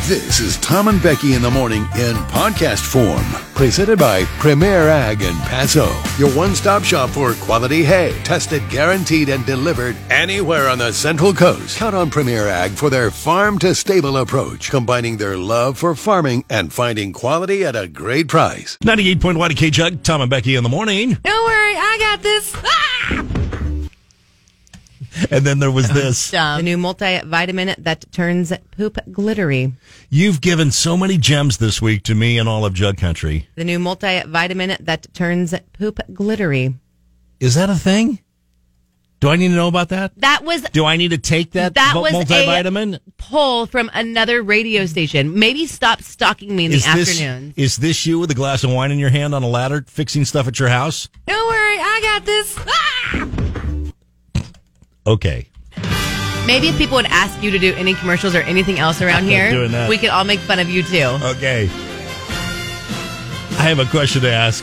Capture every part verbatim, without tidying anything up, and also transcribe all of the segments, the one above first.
This is Tom and Becky in the Morning in podcast form. Presented by Premier Ag in Paso. Your one-stop shop for quality hay. Tested, guaranteed, and delivered anywhere on the Central Coast. Count on Premier Ag for their farm-to-stable approach, combining their love for farming and finding quality at a great price. ninety-eight point one K Jug, Tom and Becky in the Morning. Don't worry, I got this. Ah! And then there was this. The new multivitamin that turns poop glittery. You've given so many gems this week to me and all of Jug Country. The new multivitamin that turns poop glittery. Is that a thing? Do I need to know about that? That was. Do I need to take that, that v- was multivitamin? A poll from another radio station. Maybe stop stalking me in is the this, afternoon. Is this you with a glass of wine in your hand on a ladder fixing stuff at your house? Don't worry, I got this. Ah! Okay. Maybe if people would ask you to do any commercials or anything else around I'm here, doing that. we could all make fun of you too. Okay. I have a question to ask.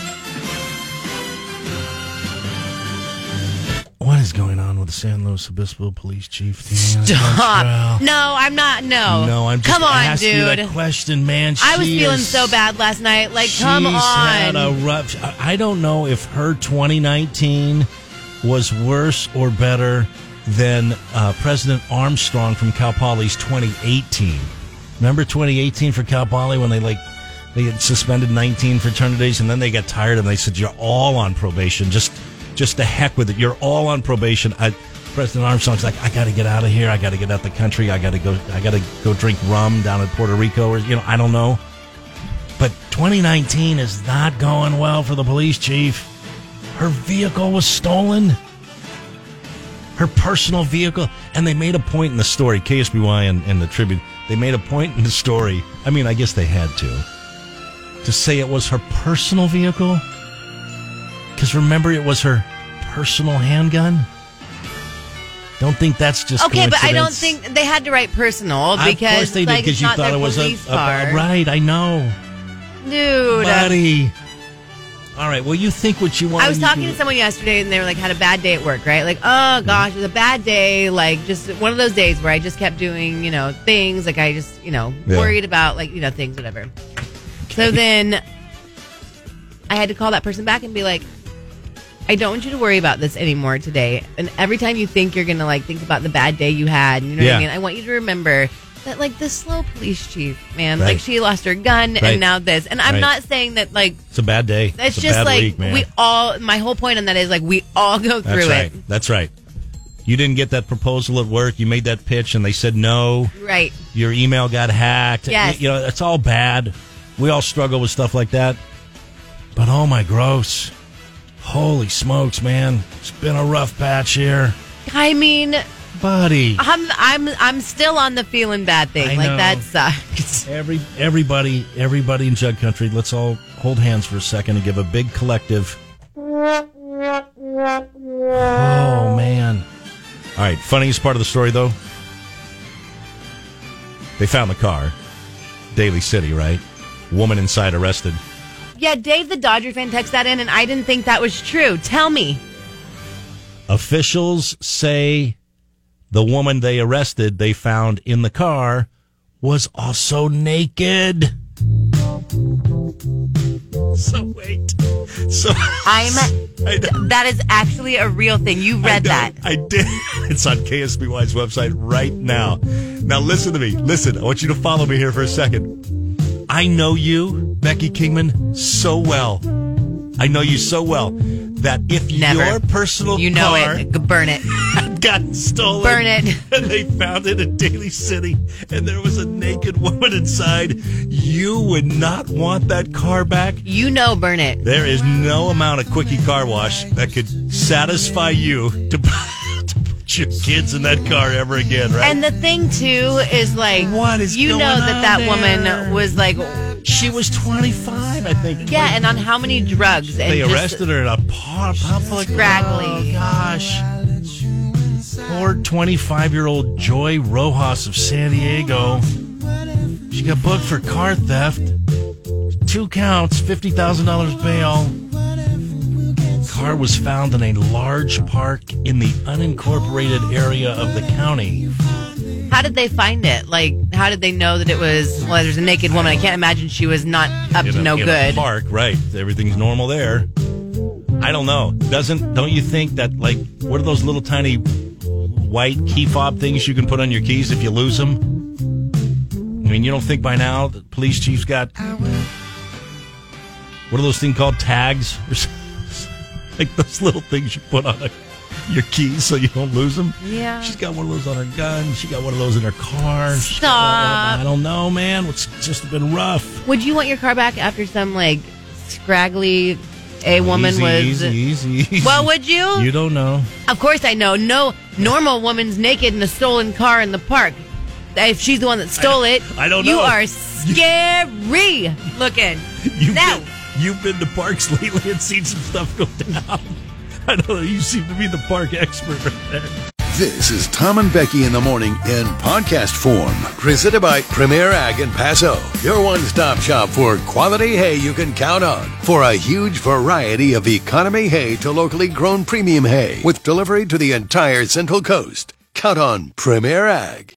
What is going on with the San Luis Obispo Police Chief? Stop. No, I'm not. No. No, I'm just Come on, asking dude. you that question, man. I was She feeling is, so bad last night. Like, come on. She's had a rough. I I don't know if her twenty nineteen was worse or better than uh, President Armstrong from Cal Poly's twenty eighteen. Remember twenty eighteen for Cal Poly when they like they had suspended nineteen fraternities and then they got tired and they said you're all on probation. Just just the heck with it. You're all on probation. I, President Armstrong's like, I got to get out of here. I got to get out the country. I got to go. I got to go drink rum down in Puerto Rico or you know I don't know. But twenty nineteen is not going well for the police chief. Her vehicle was stolen. Her personal vehicle. And they made a point in the story, K S B Y and, and the Tribune, they made a point in the story, I mean, I guess they had to, to say it was her personal vehicle. Because remember, it was her personal handgun. Don't think that's just okay, but I don't coincidence. think they had to write personal because of course they did, like, because it's you not thought their it was a, police a, car. a right. I know, Dude. buddy. All right, well, you think what you want. I was you talking can- to someone yesterday and they were like, had a bad day at work, right? Like, oh gosh, it was a bad day. Like, just one of those days where I just kept doing, you know, things. Like, I just, you know, Yeah. worried about, like, you know, things, whatever. So then I had to call that person back and be like, I don't want you to worry about this anymore today. And every time you think you're going to, like, think about the bad day you had, you know Yeah. what I mean? I want you to remember that, like, the slow police chief, man, Right. like, she lost her gun Right. and now this. And I'm Right. not saying that, like, It's a bad day. it's, It's a just bad like week, man. we all, my whole point on that is, like, we all go through That's right. it. That's right. You didn't get that proposal at work. You made that pitch, and they said no. Right. Your email got hacked. Yes. You know, it's all bad. We all struggle with stuff like that. But oh my gross. Holy smokes, man. It's been a rough patch here. I mean, Buddy. I'm I'm I'm still on the feeling bad thing. I Like know. that sucks. Every everybody, everybody in Jug Country, let's all hold hands for a second and give a big collective. Oh, man. All right, funniest part of the story, though. They found the car. Daly City, right? Woman inside arrested. Yeah, Dave the Dodger fan texted that in and I didn't think that was true. Tell me. Officials say the woman they arrested, they found in the car, was also naked. So wait. So I'm I know. that is actually a real thing. You read I that. know, I did. It's on K S B Y's website right now. Now listen to me. Listen, I want you to follow me here for a second. I know you, Becky Kingman, so well. I know you so well that if Never. your personal You know car it. Burn it. had gotten stolen, Burn it. and they found it in Daly City, and there was a naked woman inside, you would not want that car back. You know, burn it. There is no amount of Quickie Car Wash that could satisfy you to, to put your kids in that car ever again, right? And the thing too is like, What is you going know that on that there? woman was like, She was twenty-five, I think. yeah, and on how many drugs? And They just arrested her in a pu- public. Scraggly. Oh, gosh. Poor twenty-five-year-old Joy Rojas of San Diego. She got booked for car theft. Two counts, fifty thousand dollars bail. Car was found in a large park in the unincorporated area of the county. How did they find it? Like, how did they know that it was, well, there's a naked woman. I can't imagine she was not up in to a, no in good. A park, right. Everything's normal there. I don't know. Doesn't, don't you think that, like, what are those little tiny white key fob things you can put on your keys if you lose them? I mean, you don't think by now the police chief's got, what are those things called? Tags? Or like those little things you put on a, your keys so you don't lose them? Yeah. She's got one of those on her gun. She got one of those in her car. Stop. Got, I don't know, man. It's just been rough. Would you want your car back after some, like, scraggly a woman easy, was... Easy, easy, easy. Well, would you? You don't know. Of course I know. No normal woman's naked in a stolen car in the park. If she's the one that stole I, it, I don't you know. are scary looking. You've now, been, you've been to parks lately and seen some stuff go down. I know you seem to be the park expert right there. This is Tom and Becky in the morning in podcast form. Presented by Premier Ag in Paso. Your one-stop shop for quality hay you can count on. For a huge variety of economy hay to locally grown premium hay. With delivery to the entire Central Coast. Count on Premier Ag.